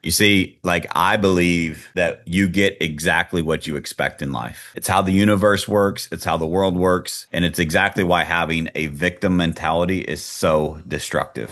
You see, like I believe that you get exactly what you expect in life. It's how the universe works, it's how the world works, and it's exactly why having a victim mentality is so destructive.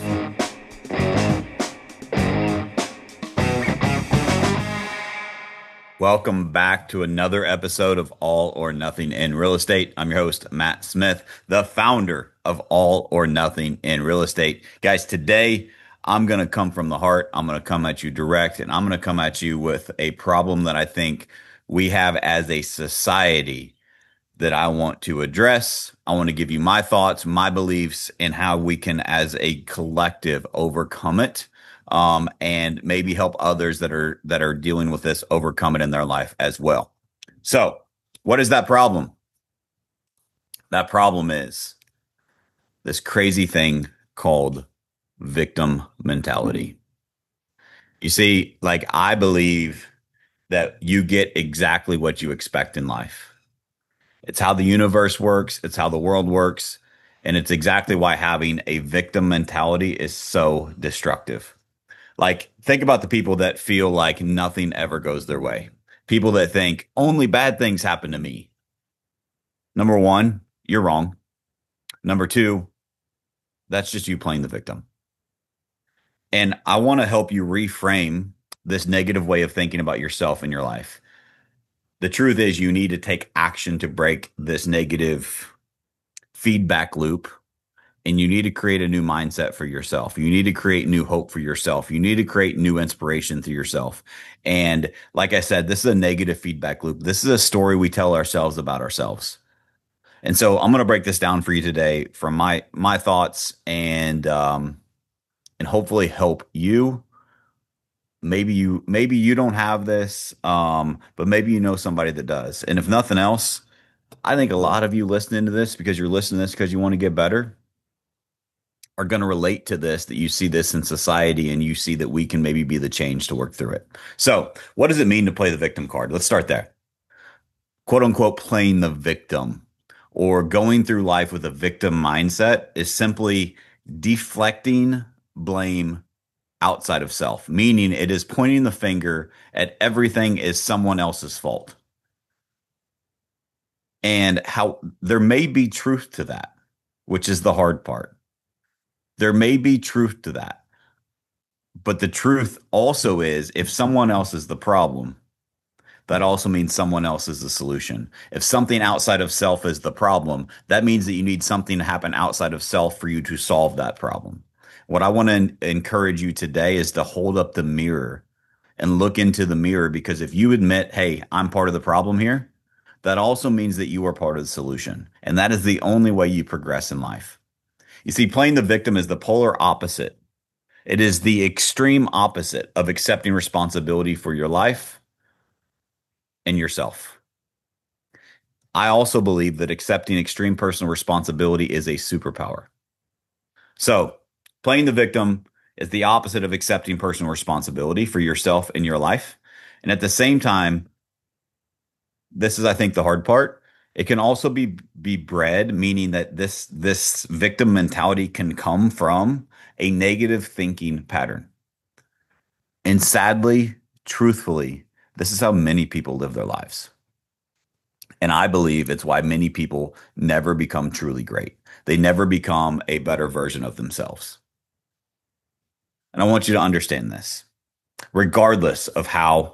Welcome back to another episode of All or Nothing in Real Estate. I'm your host, Matt Smith, the founder of All or Nothing in Real Estate. Guys, today I'm going to come from the heart. I'm going to come at you direct, and I'm going to come at you with a problem that I think we have as a society that I want to address. I want to give you my thoughts, my beliefs, and how we can, as a collective, overcome it, and maybe help others that are dealing with this overcome it in their life as well. So, what is that problem? That problem is this crazy thing called victim mentality. You see, like I believe that you get exactly what you expect in life. It's how the universe works, it's how the world works, and it's exactly why having a victim mentality is so destructive. Like, think about the people that feel like nothing ever goes their way. People that think only bad things happen to me. Number one, you're wrong. Number two, that's just you playing the victim. And I want to help you reframe this negative way of thinking about yourself and your life. The truth is, you need to take action to break this negative feedback loop, and you need to create a new mindset for yourself. You need to create new hope for yourself. You need to create new inspiration through yourself. And like I said, this is a negative feedback loop. This is a story we tell ourselves about ourselves. And so I'm going to break this down for you today from my thoughts and hopefully help you. Maybe you don't have this, but maybe you know somebody that does. And if nothing else, I think a lot of you listening to this because you're listening to this because you want to get better are going to relate to this, that you see this in society and you see that we can maybe be the change to work through it. So, what does it mean to play the victim card? Let's start there. Quote unquote, playing the victim or going through life with a victim mindset is simply deflecting blame outside of self, meaning it is pointing the finger at everything as someone else's fault. And how there may be truth to that, which is the hard part. There may be truth to that. But the truth also is if someone else is the problem, that also means someone else is the solution. If something outside of self is the problem, that means that you need something to happen outside of self for you to solve that problem. What I want to encourage you today is to hold up the mirror and look into the mirror, because if you admit, hey, I'm part of the problem here, that also means that you are part of the solution. And that is the only way you progress in life. You see, playing the victim is the polar opposite. It is the extreme opposite of accepting responsibility for your life and yourself. I also believe that accepting extreme personal responsibility is a superpower. So, playing the victim is the opposite of accepting personal responsibility for yourself and your life. And at the same time, this is, I think, the hard part. It can also be bred, meaning that this victim mentality can come from a negative thinking pattern. And sadly, truthfully, this is how many people live their lives. And I believe it's why many people never become truly great. They never become a better version of themselves. And I want you to understand this. Regardless of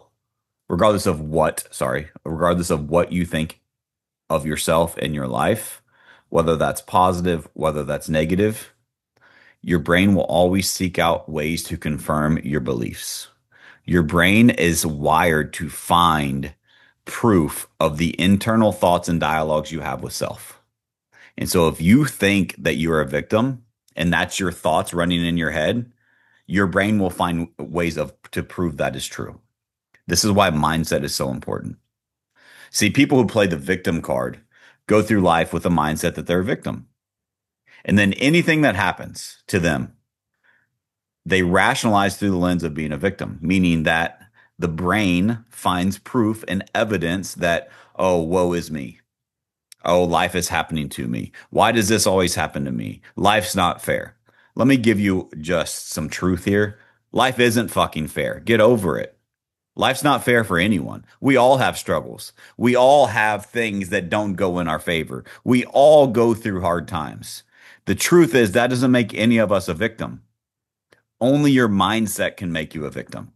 regardless of what you think of yourself and your life, whether that's positive, whether that's negative, your brain will always seek out ways to confirm your beliefs. Your brain is wired to find proof of the internal thoughts and dialogues you have with self. And so if you think that you're a victim and that's your thoughts running in your head, your brain will find ways to prove that is true. This is why mindset is so important. See, people who play the victim card go through life with a mindset that they're a victim. And then anything that happens to them, they rationalize through the lens of being a victim, meaning that the brain finds proof and evidence that, oh, woe is me. Oh, life is happening to me. Why does this always happen to me? Life's not fair. Let me give you just some truth here. Life isn't fucking fair. Get over it. Life's not fair for anyone. We all have struggles. We all have things that don't go in our favor. We all go through hard times. The truth is, that doesn't make any of us a victim. Only your mindset can make you a victim.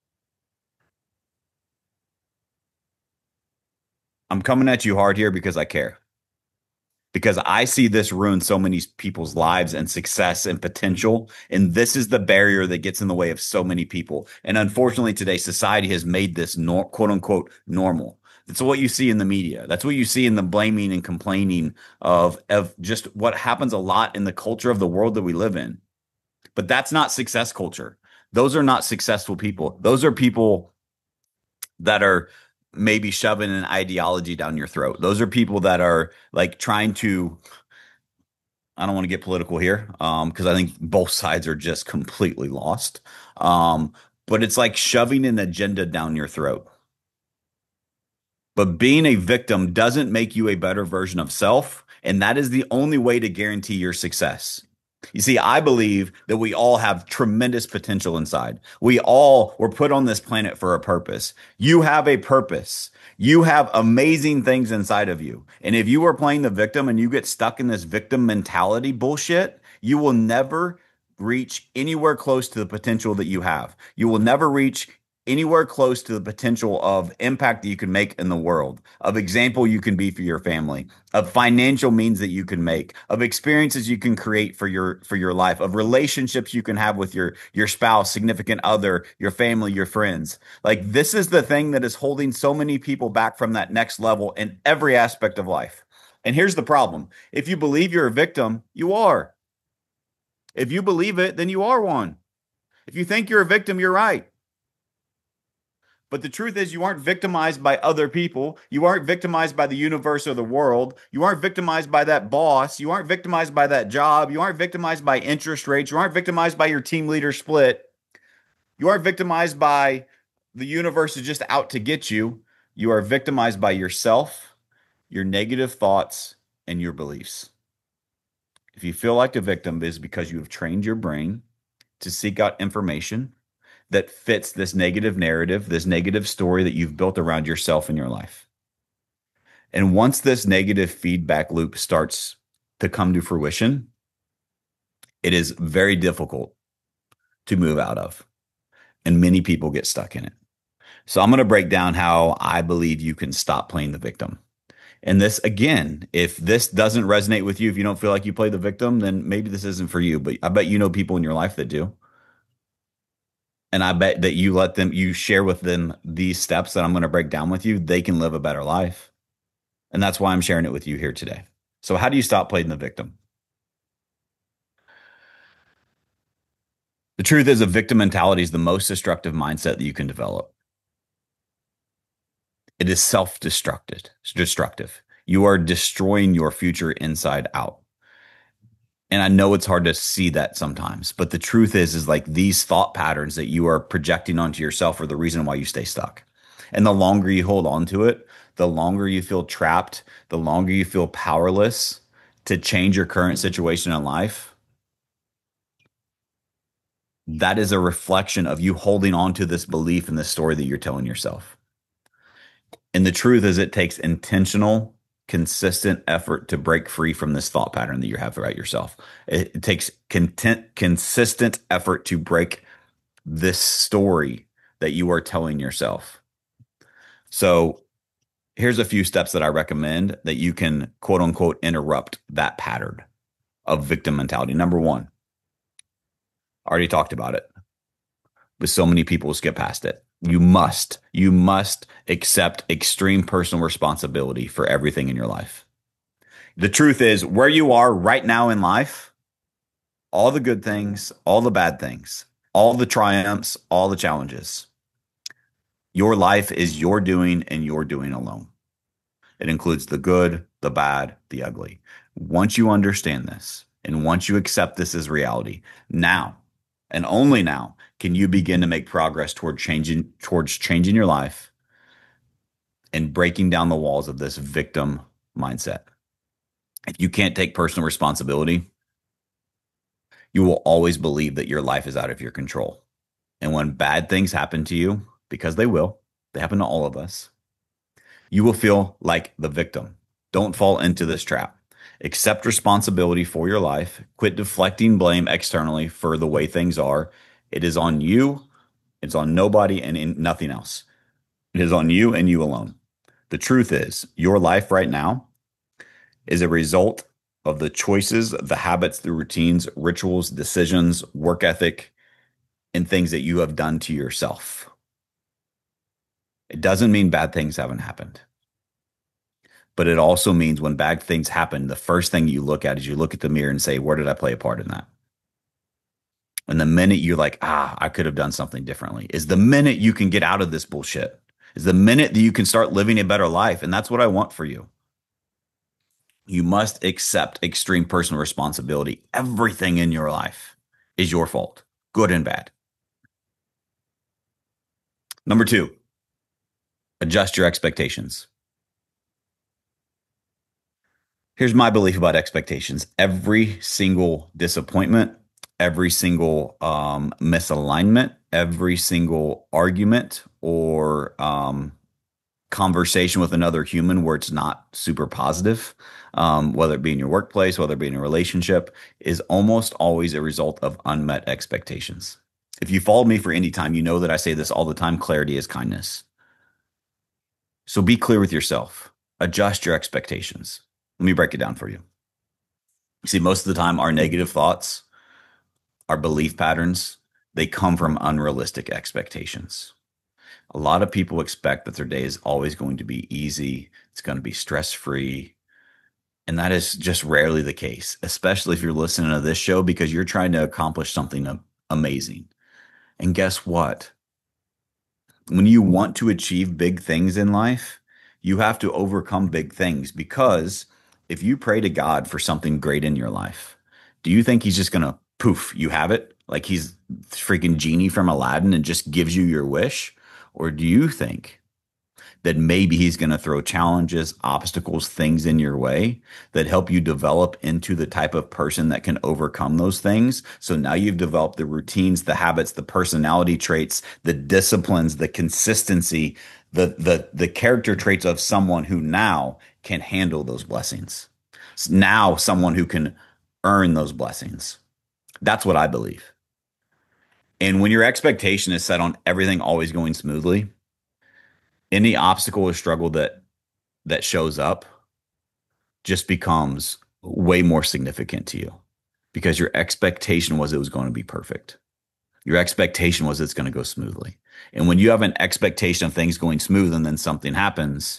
I'm coming at you hard here because I care. Because I see this ruin so many people's lives and success and potential. And this is the barrier that gets in the way of so many people. And unfortunately, today, society has made this quote unquote normal. That's what you see in the media. That's what you see in the blaming and complaining of just what happens a lot in the culture of the world that we live in. But that's not success culture. Those are not successful people. Those are people that are maybe shoving an ideology down your throat. Those are people that are like trying to, I don't want to get political here, because I think both sides are just completely lost. But it's like shoving an agenda down your throat. But being a victim doesn't make you a better version of self. And that is the only way to guarantee your success. You see, I believe that we all have tremendous potential inside. We all were put on this planet for a purpose. You have a purpose. You have amazing things inside of you. And if you are playing the victim and you get stuck in this victim mentality bullshit, you will never reach anywhere close to the potential that you have. You will never reach anywhere close to the potential of impact that you can make in the world, of example you can be for your family, of financial means that you can make, of experiences you can create for your life, of relationships you can have with your spouse, significant other, your family, your friends. Like this is the thing that is holding so many people back from that next level in every aspect of life. And here's the problem. If you believe you're a victim, you are. If you believe it, then you are one. If you think you're a victim, you're right. But the truth is, you aren't victimized by other people. You aren't victimized by the universe or the world. You aren't victimized by that boss. You aren't victimized by that job. You aren't victimized by interest rates. You aren't victimized by your team leader split. You aren't victimized by the universe is just out to get you. You are victimized by yourself, your negative thoughts, and your beliefs. If you feel like a victim, it is because you have trained your brain to seek out information that fits this negative narrative, this negative story that you've built around yourself in your life. And once this negative feedback loop starts to come to fruition, it is very difficult to move out of. And many people get stuck in it. So I'm going to break down how I believe you can stop playing the victim. And this, again, if this doesn't resonate with you, if you don't feel like you play the victim, then maybe this isn't for you. But I bet you know people in your life that do. And I bet that you share with them these steps that I'm going to break down with you, they can live a better life. And that's why I'm sharing it with you here today. So, how do you stop playing the victim? The truth is, a victim mentality is the most destructive mindset that you can develop. It is destructive. You are destroying your future inside out. And I know it's hard to see that sometimes, but the truth is like these thought patterns that you are projecting onto yourself are the reason why you stay stuck. And the longer you hold on to it, the longer you feel trapped, the longer you feel powerless to change your current situation in life. That is a reflection of you holding on to this belief in the story that you're telling yourself. And the truth is, it takes intentional, consistent effort to break free from this thought pattern that you have about yourself. It takes consistent effort to break this story that you are telling yourself. So here's a few steps that I recommend that you can quote unquote interrupt that pattern of victim mentality. Number one, I already talked about it, but so many people skip past it. You must accept extreme personal responsibility for everything in your life. The truth is, where you are right now in life, all the good things, all the bad things, all the triumphs, all the challenges, your life is your doing and your doing alone. It includes the good, the bad, the ugly. Once you understand this and once you accept this as reality, now and only now can you begin to make progress towards changing your life and breaking down the walls of this victim mindset. If you can't take personal responsibility, you will always believe that your life is out of your control. And when bad things happen to you, because they will, they happen to all of us, you will feel like the victim. Don't fall into this trap. Accept responsibility for your life. Quit deflecting blame externally for the way things are. It is on you. It's on nobody and in nothing else. It is on you and you alone. The truth is, your life right now is a result of the choices, the habits, the routines, rituals, decisions, work ethic, and things that you have done to yourself. It doesn't mean bad things haven't happened, but it also means when bad things happen, the first thing you look at is you look at the mirror and say, where did I play a part in that? And the minute you're like, I could have done something differently, is the minute you can get out of this bullshit, is the minute that you can start living a better life. And that's what I want for you. You must accept extreme personal responsibility. Everything in your life is your fault, good and bad. Number two, adjust your expectations. Here's my belief about expectations. Every single disappointment, every single misalignment, every single argument or conversation with another human where it's not super positive, whether it be in your workplace, whether it be in a relationship, is almost always a result of unmet expectations. If you followed me for any time, you know that I say this all the time: clarity is kindness. So be clear with yourself, adjust your expectations. Let me break it down for you. See, most of the time, our negative thoughts, our belief patterns, they come from unrealistic expectations. A lot of people expect that their day is always going to be easy, it's going to be stress free. And that is just rarely the case, especially if you're listening to this show because you're trying to accomplish something amazing. And guess what? When you want to achieve big things in life, you have to overcome big things because if you pray to God for something great in your life, do you think he's just going to poof, you have it? Like he's freaking genie from Aladdin and just gives you your wish? Or do you think that maybe he's going to throw challenges, obstacles, things in your way that help you develop into the type of person that can overcome those things? So now you've developed the routines, the habits, the personality traits, the disciplines, the consistency, the character traits of someone who now can handle those blessings. Now someone who can earn those blessings. That's what I believe. And when your expectation is set on everything always going smoothly, any obstacle or struggle that shows up just becomes way more significant to you because your expectation was it was going to be perfect. Your expectation was it's going to go smoothly. And when you have an expectation of things going smooth and then something happens,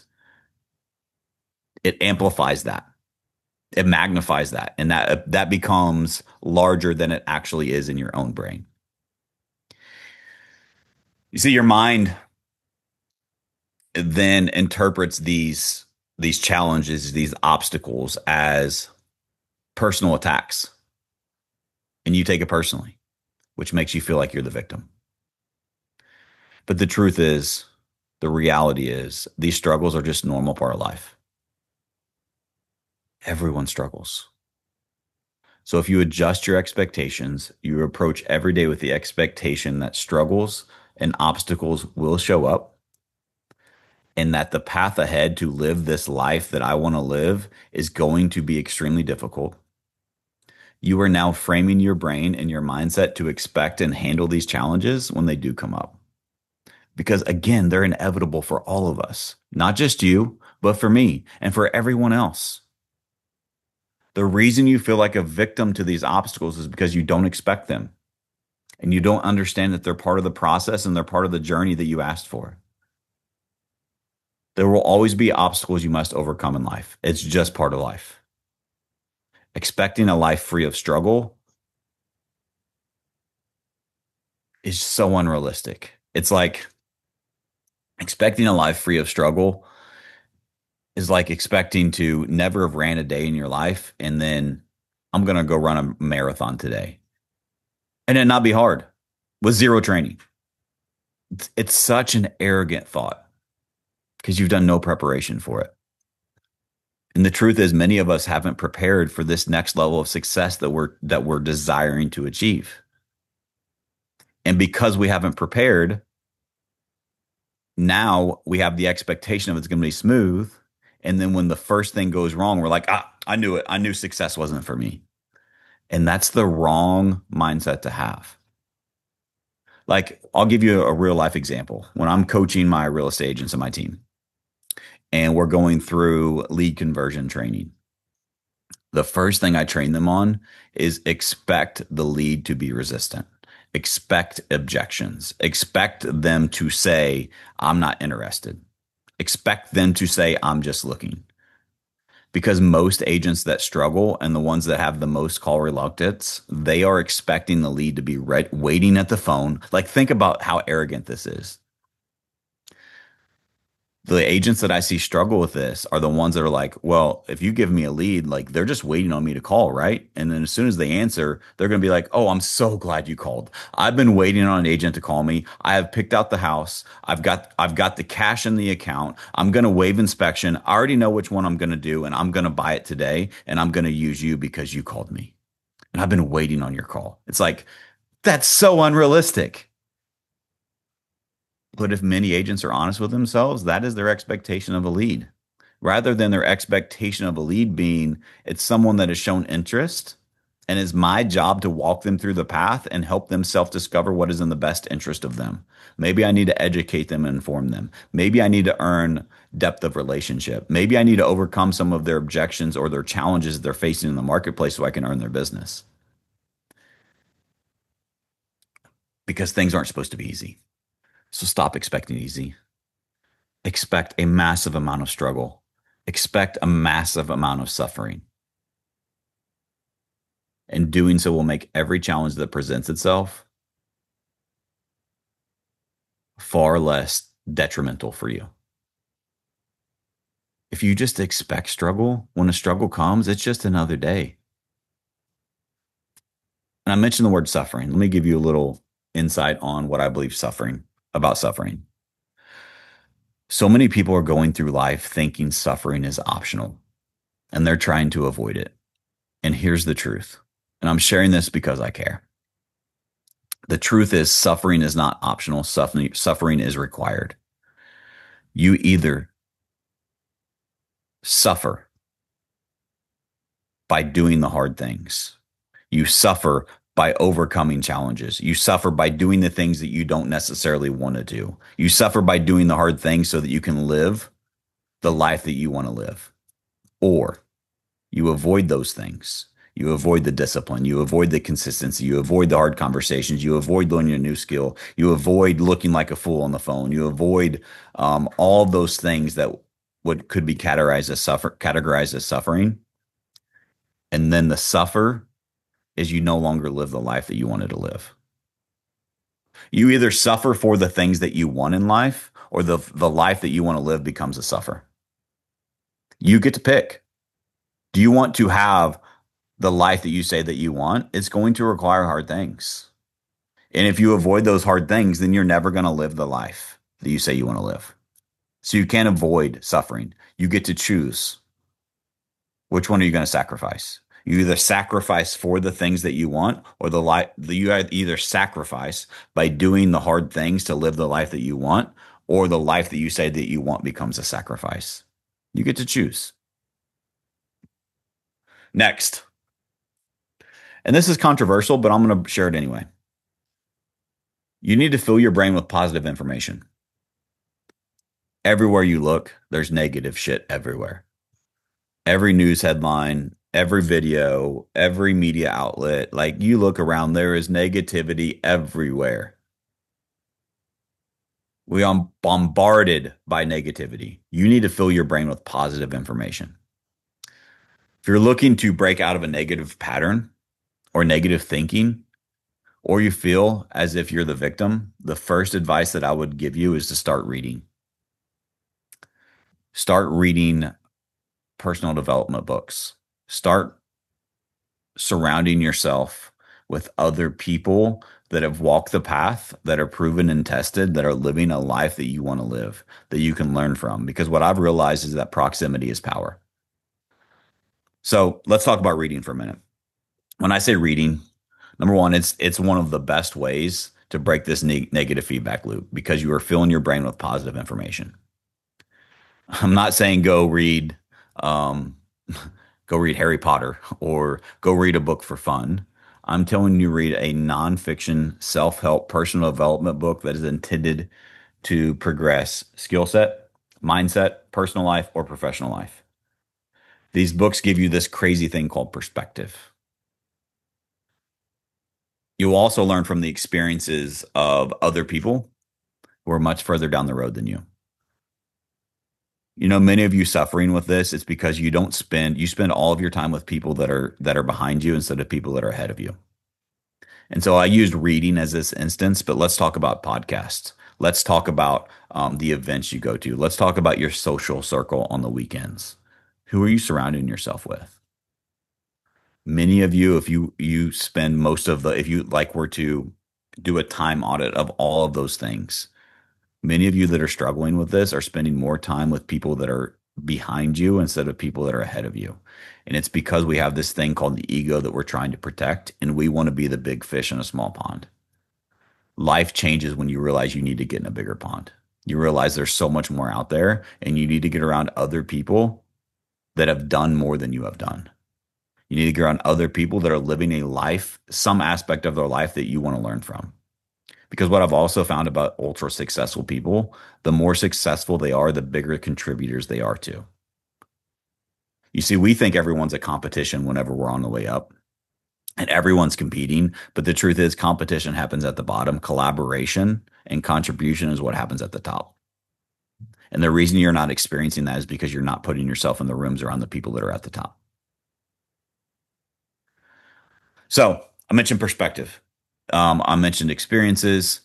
it amplifies that. It magnifies that. And that becomes larger than it actually is in your own brain. You see, your mind then interprets these challenges, these obstacles as personal attacks. And you take it personally, which makes you feel like you're the victim. But the truth is, the reality is, these struggles are just normal part of life. Everyone struggles. So if you adjust your expectations, you approach every day with the expectation that struggles and obstacles will show up and that the path ahead to live this life that I want to live is going to be extremely difficult. You are now framing your brain and your mindset to expect and handle these challenges when they do come up. Because again, they're inevitable for all of us, not just you, but for me and for everyone else. The reason you feel like a victim to these obstacles is because you don't expect them and you don't understand that they're part of the process and they're part of the journey that you asked for. There will always be obstacles you must overcome in life. It's just part of life. Expecting a life free of struggle is so unrealistic. It's like expecting a life free of struggle is like expecting to never have ran a day in your life and then I'm going to go run a marathon today and it not be hard with zero training. It's such an arrogant thought because you've done no preparation for it. And the truth is many of us haven't prepared for this next level of success that we're desiring to achieve. And because we haven't prepared, now we have the expectation of it's going to be smooth. And then when the first thing goes wrong, we're like, I knew it. I knew success wasn't for me. And that's the wrong mindset to have. Like, I'll give you a real life example. When I'm coaching my real estate agents on my team and we're going through lead conversion training, the first thing I train them on is expect the lead to be resistant. Expect objections. Expect them to say, I'm not interested. Expect them to say, I'm just looking. Because most agents that struggle and the ones that have the most call reluctance, they are expecting the lead to be waiting at the phone. Like, think about how arrogant this is. The agents that I see struggle with this are the ones that are like, well, if you give me a lead, like they're just waiting on me to call, right? And then as soon as they answer, they're going to be like, oh, I'm so glad you called. I've been waiting on an agent to call me. I have picked out the house. I've got the cash in the account. I'm going to waive inspection. I already know which one I'm going to do, and I'm going to buy it today, and I'm going to use you because you called me. And I've been waiting on your call. It's like, that's so unrealistic. But if many agents are honest with themselves, that is their expectation of a lead. Rather than their expectation of a lead being it's someone that has shown interest and it's my job to walk them through the path and help them self-discover what is in the best interest of them. Maybe I need to educate them and inform them. Maybe I need to earn depth of relationship. Maybe I need to overcome some of their objections or their challenges that they're facing in the marketplace so I can earn their business. Because things aren't supposed to be easy. So stop expecting easy. Expect a massive amount of struggle. Expect a massive amount of suffering. And doing so will make every challenge that presents itself far less detrimental for you. If you just expect struggle, when a struggle comes, it's just another day. And I mentioned the word suffering. Let me give you a little insight on what I believe about suffering. So many people are going through life thinking suffering is optional and they're trying to avoid it. And here's the truth. And I'm sharing this because I care. The truth is suffering is not optional. Suffering is required. You either suffer by doing the hard things. You suffer by overcoming challenges. You suffer by doing the things that you don't necessarily want to do. You suffer by doing the hard things so that you can live the life that you want to live. Or you avoid those things. You avoid the discipline. You avoid the consistency. You avoid the hard conversations. You avoid learning a new skill. You avoid looking like a fool on the phone. You avoid all those things that could be categorized as suffering. And then the suffer is you no longer live the life that you wanted to live. You either suffer for the things that you want in life, or the life that you want to live becomes a suffer. You get to pick. Do you want to have the life that you say that you want? It's going to require hard things. And if you avoid those hard things, then you're never going to live the life that you say you want to live. So you can't avoid suffering. You get to choose. Which one are you going to sacrifice? You either sacrifice for the things that you want, or you either sacrifice by doing the hard things to live the life that you want, or the life that you say that you want becomes a sacrifice. You get to choose. Next. And this is controversial, but I'm going to share it anyway. You need to fill your brain with positive information. Everywhere you look, there's negative shit everywhere. Every news headline, every video, every media outlet, like you look around, there is negativity everywhere. We are bombarded by negativity. You need to fill your brain with positive information. If you're looking to break out of a negative pattern or negative thinking, or you feel as if you're the victim, the first advice that I would give you is to start reading. Start reading personal development books. Start surrounding yourself with other people that have walked the path, that are proven and tested, that are living a life that you want to live, that you can learn from. Because what I've realized is that proximity is power. So let's talk about reading for a minute. When I say reading, number one, it's one of the best ways to break this negative feedback loop because you are filling your brain with positive information. I'm not saying um, go read Harry Potter or go read a book for fun. I'm telling you, read a nonfiction self-help personal development book that is intended to progress skill set, mindset, personal life, or professional life. These books give you this crazy thing called perspective. You'll also learn from the experiences of other people who are much further down the road than you. You know, many of you suffering with this, it's because you spend all of your time with people that are behind you instead of people that are ahead of you. And so I used reading as this instance, but let's talk about podcasts. Let's talk about the events you go to. Let's talk about your social circle on the weekends. Who are you surrounding yourself with? Many of you, if you spend most of the, if you like were to do a time audit of all of those things, many of you that are struggling with this are spending more time with people that are behind you instead of people that are ahead of you. And it's because we have this thing called the ego that we're trying to protect, and we want to be the big fish in a small pond. Life changes when you realize you need to get in a bigger pond. You realize there's so much more out there, and you need to get around other people that have done more than you have done. You need to get around other people that are living a life, some aspect of their life that you want to learn from. Because what I've also found about ultra successful people, the more successful they are, the bigger contributors they are to. You see, we think everyone's a competition whenever we're on the way up and everyone's competing. But the truth is, competition happens at the bottom. Collaboration and contribution is what happens at the top. And the reason you're not experiencing that is because you're not putting yourself in the rooms around the people that are at the top. So I mentioned perspective. I mentioned experiences.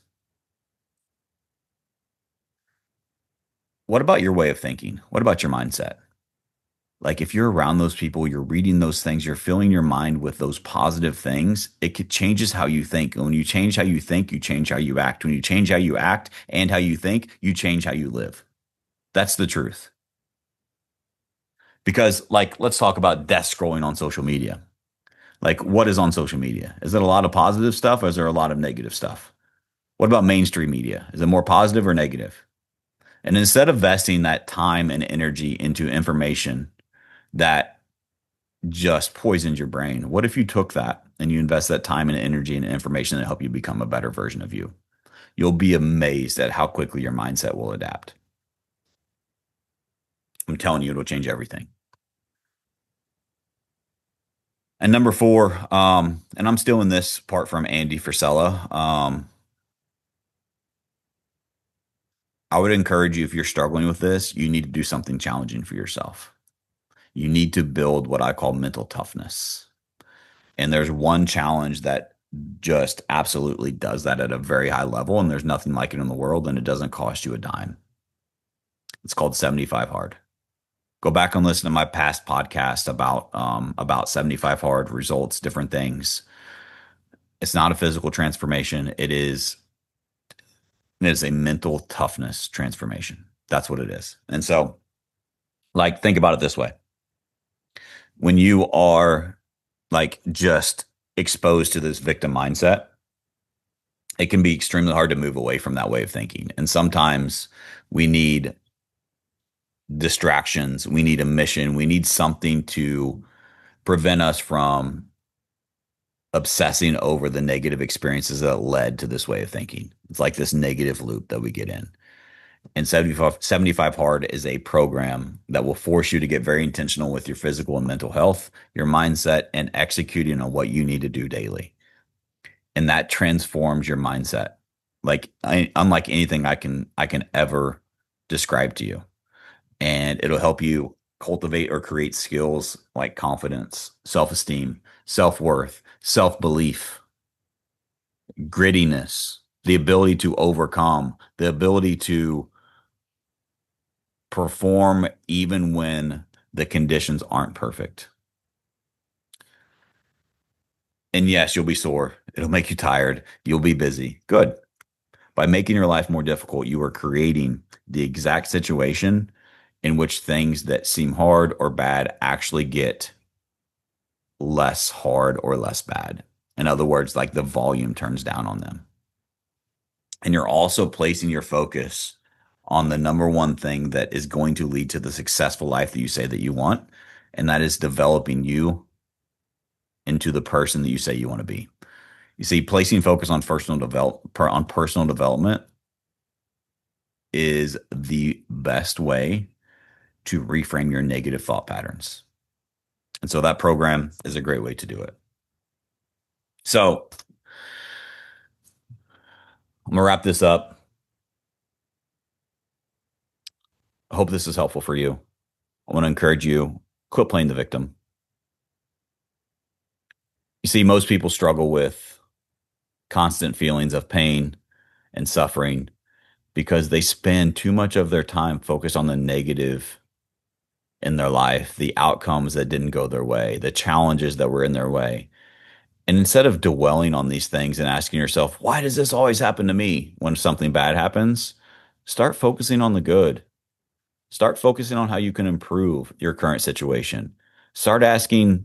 What about your way of thinking? What about your mindset? Like if you're around those people, you're reading those things, you're filling your mind with those positive things, changes how you think. And when you change how you think, you change how you act. When you change how you act and how you think, you change how you live. That's the truth. Because like, let's talk about death scrolling on social media. Like what is on social media? Is it a lot of positive stuff or is there a lot of negative stuff? What about mainstream media? Is it more positive or negative? And instead of investing that time and energy into information that just poisons your brain, what if you took that and you invest that time and energy and information that help you become a better version of you? You'll be amazed at how quickly your mindset will adapt. I'm telling you, it'll change everything. And number four, and I'm stealing this part from Andy Frisella. I would encourage you, if you're struggling with this, you need to do something challenging for yourself. You need to build what I call mental toughness. And there's one challenge that just absolutely does that at a very high level, and there's nothing like it in the world, and it doesn't cost you a dime. It's called 75 Hard. Go back and listen to my past podcast about 75 Hard results, different things. It's not a physical transformation. It is a mental toughness transformation. That's what it is. And so, like, think about it this way. When you are like just exposed to this victim mindset, it can be extremely hard to move away from that way of thinking. And sometimes we need distractions, we need a mission, we need something to prevent us from obsessing over the negative experiences that led to this way of thinking. It's like this negative loop that we get in. And 75 Hard is a program that will force you to get very intentional with your physical and mental health, your mindset, and executing on what you need to do daily. And that transforms your mindset. Like unlike anything I can ever describe to you. And it'll help you cultivate or create skills like confidence, self-esteem, self-worth, self-belief, grittiness, the ability to overcome, the ability to perform even when the conditions aren't perfect. And yes, you'll be sore. It'll make you tired. You'll be busy. Good. By making your life more difficult, you are creating the exact situation in which things that seem hard or bad actually get less hard or less bad. In other words, like the volume turns down on them. And you're also placing your focus on the number one thing that is going to lead to the successful life that you say that you want. And that is developing you into the person that you say you want to be. You see, placing focus on personal development is the best way to reframe your negative thought patterns. And so that program is a great way to do it. So I'm gonna wrap this up. I hope this is helpful for you. I want to encourage you, quit playing the victim. You see, most people struggle with constant feelings of pain and suffering because they spend too much of their time focused on the negative in their life, the outcomes that didn't go their way, the challenges that were in their way. And instead of dwelling on these things and asking yourself, why does this always happen to me when something bad happens? Start focusing on the good. Start focusing on how you can improve your current situation. Start asking,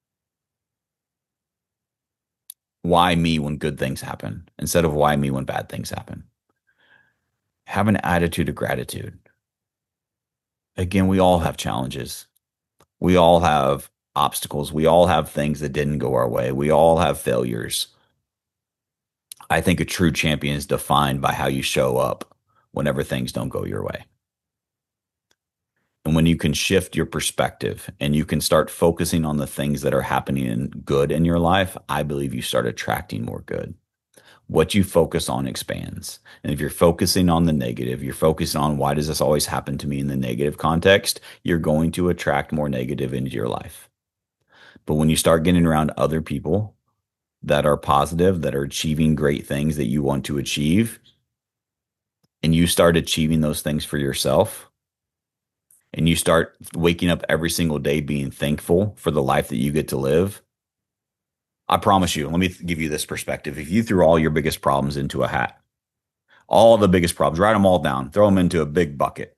why me when good things happen instead of why me when bad things happen. Have an attitude of gratitude. Again, we all have challenges. We all have obstacles. We all have things that didn't go our way. We all have failures. I think a true champion is defined by how you show up whenever things don't go your way. And when you can shift your perspective and you can start focusing on the things that are happening in good in your life, I believe you start attracting more good. What you focus on expands. And if you're focusing on the negative, you're focusing on why does this always happen to me in the negative context, you're going to attract more negative into your life. But when you start getting around other people that are positive, that are achieving great things that you want to achieve, and you start achieving those things for yourself, and you start waking up every single day being thankful for the life that you get to live, I promise you, let me give you this perspective. If you threw all your biggest problems into a hat, all the biggest problems, write them all down, throw them into a big bucket,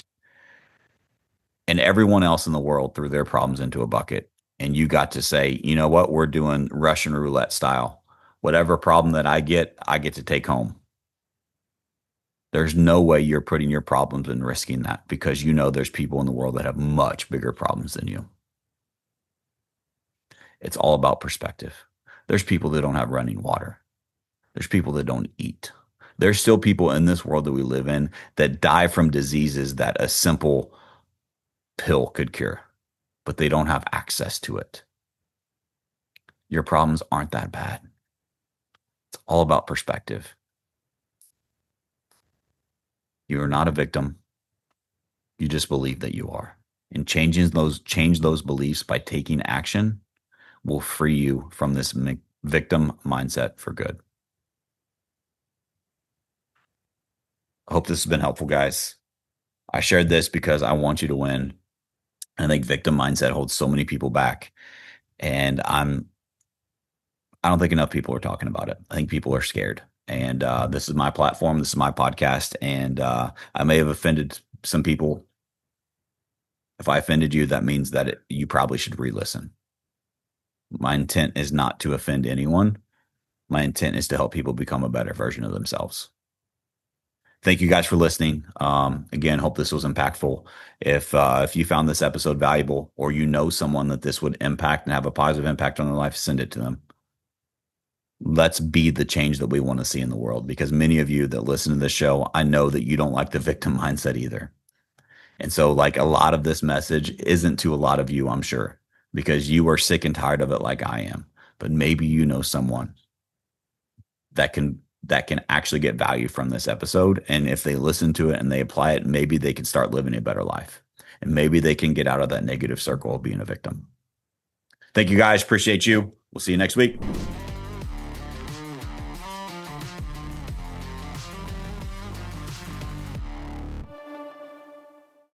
and everyone else in the world threw their problems into a bucket, and you got to say, you know what, we're doing Russian roulette style. Whatever problem that I get to take home. There's no way you're putting your problems and risking that because you know there's people in the world that have much bigger problems than you. It's all about perspective. There's people that don't have running water. There's people that don't eat. There's still people in this world that we live in that die from diseases that a simple pill could cure, but they don't have access to it. Your problems aren't that bad. It's all about perspective. You are not a victim. You just believe that you are. And change those beliefs by taking action will free you from this victim mindset for good. I hope this has been helpful, guys. I shared this because I want you to win. I think victim mindset holds so many people back. And I don't think enough people are talking about it. I think people are scared. And this is my platform. This is my podcast. And I may have offended some people. If I offended you, that means that you probably should re-listen. My intent is not to offend anyone. My intent is to help people become a better version of themselves. Thank you guys for listening. Again, hope this was impactful. If you found this episode valuable or you know someone that this would impact and have a positive impact on their life, send it to them. Let's be the change that we want to see in the world because many of you that listen to this show, I know that you don't like the victim mindset either. And so like a lot of this message isn't to a lot of you, I'm sure, because you are sick and tired of it like I am. But maybe you know someone that can actually get value from this episode. And if they listen to it and they apply it, maybe they can start living a better life. And maybe they can get out of that negative circle of being a victim. Thank you guys. Appreciate you. We'll see you next week.